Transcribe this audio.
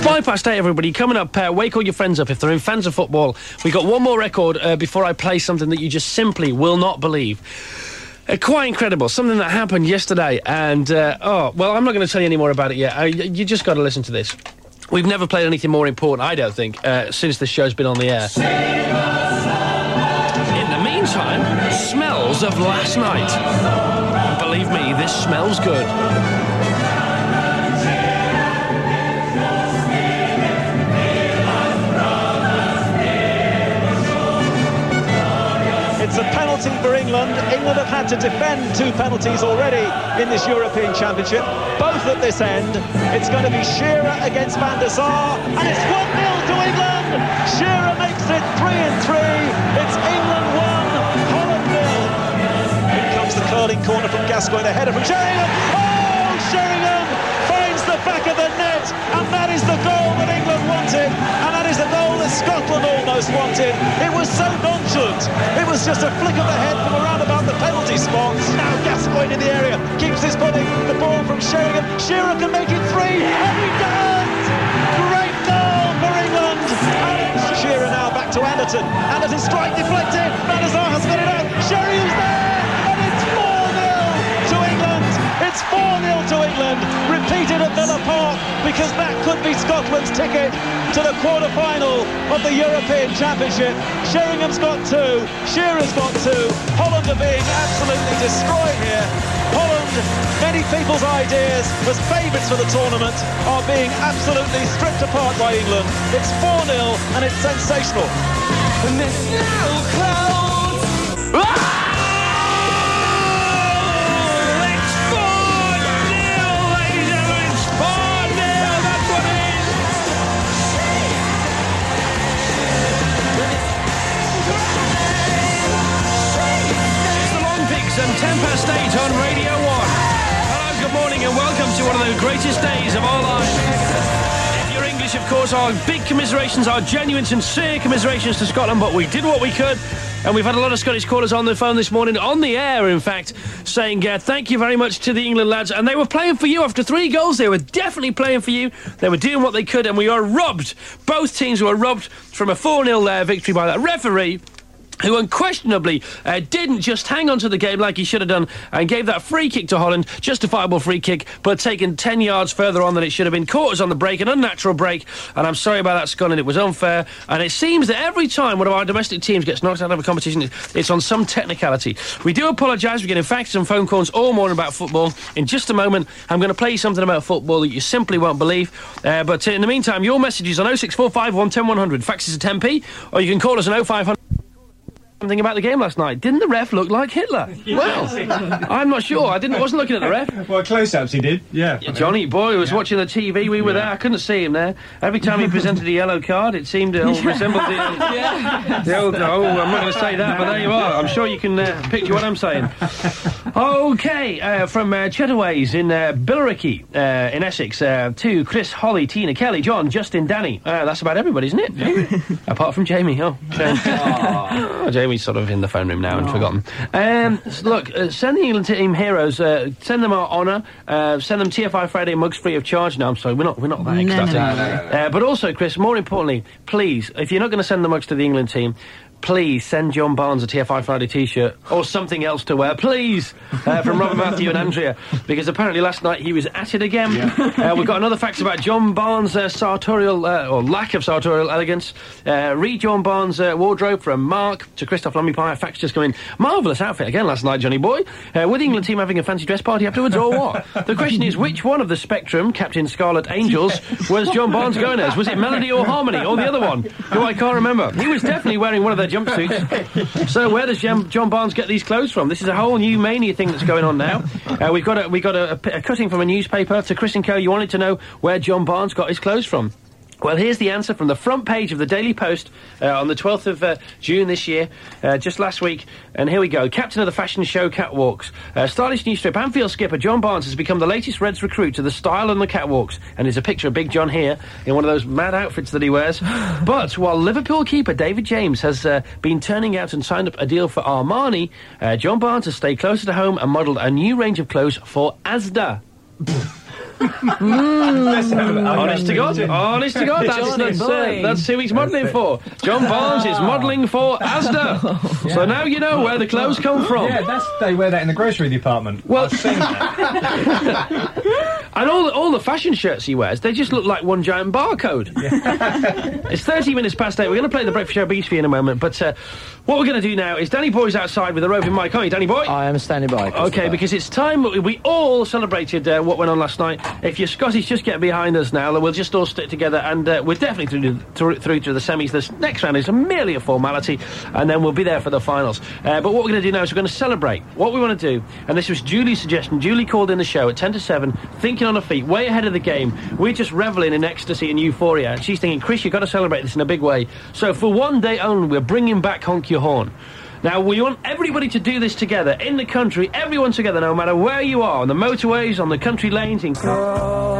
8:05, everybody. Coming up, wake all your friends up if they're in fans of football. We got one more record before I play something that you just simply will not believe. Quite incredible. Something that happened yesterday, and I'm not going to tell you any more about it yet. You just got to listen to this. We've never played anything more important, I don't think, since this show's been on the air. In the meantime, smells of last night. And believe me, this smells good. It's a penalty for England. England have had to defend 2 penalties already in this European Championship, both at this end. It's going to be Shearer against Van der Sar, and it's 1-0 to England. Shearer makes it 3-3. It's England 1, Holland 0. Here comes the curling corner from Gascoigne, the header from Sheringham. Oh, Sheringham finds the back of the net, and that is the goal that England wanted, and that is the goal that Scotland almost wanted. It was so nonchalant. It was just a flick of the head from around about the penalty spot. Now Gascoigne in the area, keeps his footing. The ball from Sheringham. Shearer can make it 3, and he does! Great goal for England. And Shearer now back to Anderton. Anderton strike deflected. Van der Sar has got it out. Sheringham's there, and it's 4-0 to England. It's 4-0 to England. Repeated at Villa Park, because that could be Scotland's ticket to the quarter-final of the European Championship. Sheringham's got 2, Shearer's got 2. Holland are being absolutely destroyed here. Holland, many people's ideas as favourites for the tournament, are being absolutely stripped apart by England. It's 4-0 and it's sensational. And it's now close. Ah! And 8:10 on Radio 1. Hello, good morning and welcome to one of the greatest days of our lives. If you're English, of course, our big commiserations, our genuine, sincere commiserations to Scotland, but we did what we could. And we've had a lot of Scottish callers on the phone this morning, on the air, in fact, saying thank you very much to the England lads. And they were playing for you after 3 goals. They were definitely playing for you. They were doing what they could, and we are robbed. Both teams were robbed from a 4-0 victory by that referee, who unquestionably didn't just hang on to the game like he should have done and gave that free kick to Holland, justifiable free kick, but taken 10 yards further on than it should have been. Caught us on the break, an unnatural break, and I'm sorry about that, Scotland. It was unfair, and it seems that every time one of our domestic teams gets knocked out of a competition, it's on some technicality. We do apologise. We're getting faxes and phone calls all morning about football. In just a moment, I'm going to play you something about football that you simply won't believe. But in the meantime, your messages on 06451 10100. Faxes are 10p, or you can call us on 0500. Something about the game last night. Didn't the ref look like Hitler? Well, I'm not sure. I wasn't looking at the ref. Well, close-ups he did, yeah. Johnny boy was watching the TV. We were there. I couldn't see him there. Every time he presented a yellow card, it seemed to resemble the old... Oh, I'm not going to say that, but there you are. I'm sure you can picture what I'm saying. OK, from Chetterways in Billericay in Essex to Chris, Holly, Tina, Kelly, John, Justin, Danny. That's about everybody, isn't it? Apart from Jamie. Oh, Jamie's sort of in the phone room now and forgotten. Look, send the England team heroes. Send them our honour. Send them TFI Friday mugs free of charge. No, I'm sorry, we're not that ecstatic. No. But also, Chris, more importantly, please, if you're not going to send the mugs to the England team, please send John Barnes a TFI Friday t-shirt or something else to wear, please, from Robert, Matthew and Andrea, because apparently last night he was at it again. Yeah. We've got another fact about John Barnes' sartorial, or lack of sartorial elegance. Read John Barnes' wardrobe from Mark to Christoph Lummy-Pie. Facts just come in. Marvellous outfit again last night, Johnny boy. With the England team having a fancy dress party afterwards, or what? The question is, which one of the spectrum, Captain Scarlet Angels, was John Barnes going as? Was it Melody or Harmony, or the other one, who I can't remember? He was definitely wearing one of their jumpsuits. So where does John Barnes get these clothes from? This is a whole new mania thing that's going on now. We've got a cutting from a newspaper. To Chris and Co, you wanted to know where John Barnes got his clothes from. Well, here's the answer from the front page of the Daily Post on the 12th of June this year, just last week. And here we go. Captain of the fashion show Catwalks. Stylish new strip. Anfield skipper John Barnes has become the latest Reds recruit to the style on the catwalks. And there's a picture of Big John here in one of those mad outfits that he wears. But while Liverpool keeper David James has been turning out and signed up a deal for Armani, John Barnes has stayed closer to home and modelled a new range of clothes for Asda. Honest to God, that's who he's modelling for. John Barnes is modelling for Asda. So now you know where the clothes come from. Yeah, they wear that in the grocery department. Well, I've seen that. And all the fashion shirts he wears, they just look like one giant barcode. It's 30 minutes past 8. We're going to play the Breakfast Show Beach for you in a moment, but what we're going to do now is Danny Boy's outside with a roving mic, aren't you, Danny Boy? I am standing by. Okay, because it's time. We all celebrated what went on last night. If you're Scottish, just get behind us now. We'll just all stick together, and we're definitely through to the semis. This next round is merely a formality, and then we'll be there for the finals. But what we're going to do now is we're going to celebrate. What we want to do, and this was Julie's suggestion. Julie called in the show at 10 to 7, thinking on her feet, way ahead of the game. We're just revelling in ecstasy and euphoria, and she's thinking, Chris, you've got to celebrate this in a big way. So for one day only, we're bringing back Honk Your Horn. Now, we want everybody to do this together, in the country, everyone together, no matter where you are, on the motorways, on the country lanes, in...